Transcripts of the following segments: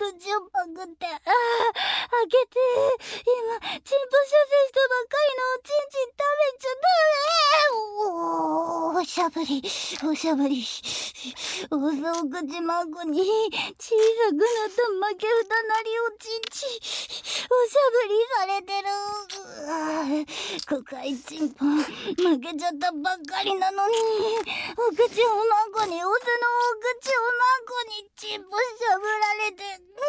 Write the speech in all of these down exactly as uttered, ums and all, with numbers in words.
口をパクって、ああ、開けて、今、チンポ射精したばっかりのおちんちん食べちゃダメ。おー、おしゃぶり、おしゃぶり。おそう口孫に、小さくなった負けふたなりおちんち、おしゃぶりされてる。うわ深いチンポ、負けちゃったばっかりなのに、お口を孫に、オスのお口を孫に、チンポしゃぶられて、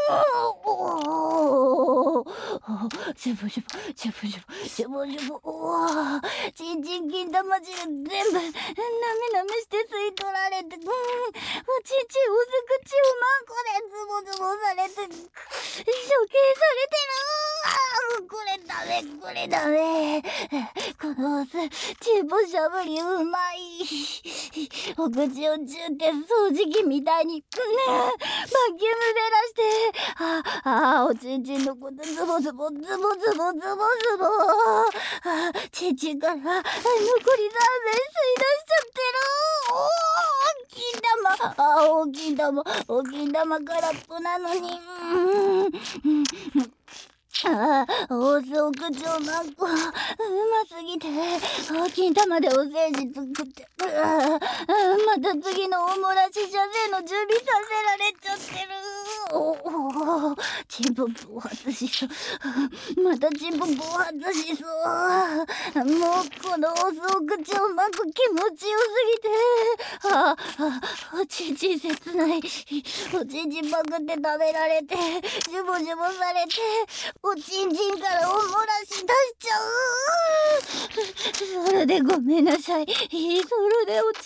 おー、ジュボジュボ、ジュボジュボ、ジュボジュボ、おー、ちんちん金玉汁全部、なめなめして吸い取られて、うん、おちんちんおす口を孫でズボズボされて、処刑されてる。これダメ、これダメ。このオス、チンポしゃぶりうまい。お口をチューって掃除機みたいに、バキュームベラして、ああ、おちんちんのことズボズボ、ズボズボ、ズボズボ。あちんちんから残りさんめん吸い出しちゃってる。おー、金玉。あ大きい玉、大きい玉空っぽなのに。うんうんああ、大須お口をまっこ、うますぎて、大きい玉でおせじ作って、うわまた次のおもらし射精の準備させられちゃってる。おお、チンポ暴発しそう。またチンポ暴発しそう。もうこの大須お口をまく気持ちよすぎて、ああ、おちんちん切ない。おちんちんパクって食べられて、ジュボジュボされて、おちんちんからおもらし出しちゃう。それでごめんなさい。それでおちんぽ弱くて、タコでごめんな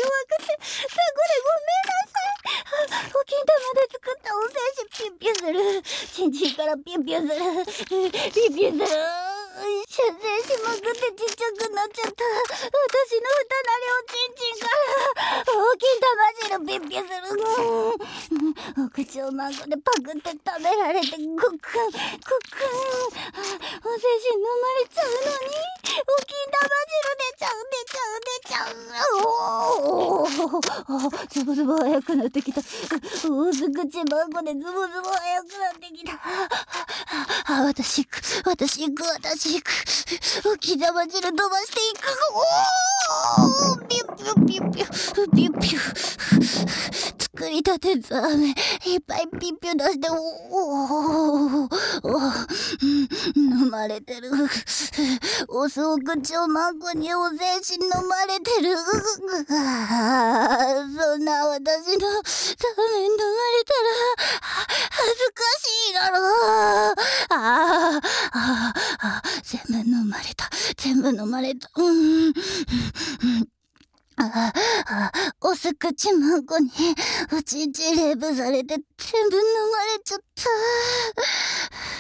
さい。お金玉で作ったお精子ピュンピュンする。ちんちんからピュンピュンする。ピュンピュンする。射精しまくってちっちゃくなっちゃった。私の蓋なりおちんちんから大きい玉汁ピュンピュンする。お口を孫でパクって食べられてごくんごくん。お精子飲まれちゃうのに大きい玉汁出ちゃう出ちゃう出ちゃう。おーズボズボ速くなってきた。おす口孫でズボズボ速くなってきた。あ私行く私行く私行く。大きい玉汁飛ばしていく。おーピュピュピュピュピュピュ。作りたてザーメンいっぱいピュピュ出して、おおお飲まれてる。おすお口を孫にお精子飲まれてる。そんな私のザーメン飲まれたら恥ずかしいだろう。あああ全部飲まれた全部飲まれた。うん、うんああ、おす口孫におちんちんレイプされて全部飲まれちゃった。